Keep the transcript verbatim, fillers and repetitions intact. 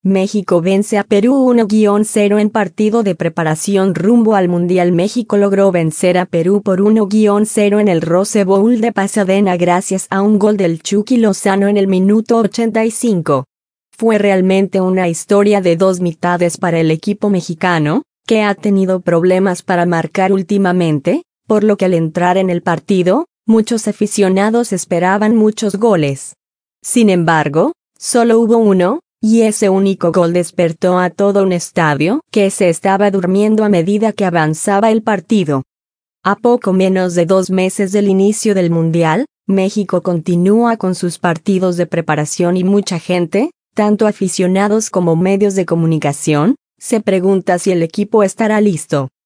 México vence a Perú uno a cero en partido de preparación rumbo al Mundial. México logró vencer a Perú por uno a cero en el Rose Bowl de Pasadena gracias a un gol del Chucky Lozano en el minuto ochenta y cinco. Fue realmente una historia de dos mitades para el equipo mexicano, que ha tenido problemas para marcar últimamente, por lo que al entrar en el partido, muchos aficionados esperaban muchos goles. Sin embargo, solo hubo uno, y ese único gol despertó a todo un estadio que se estaba durmiendo a medida que avanzaba el partido. A poco menos de dos meses del inicio del Mundial, México continúa con sus partidos de preparación y mucha gente, tanto aficionados como medios de comunicación, se pregunta si el equipo estará listo.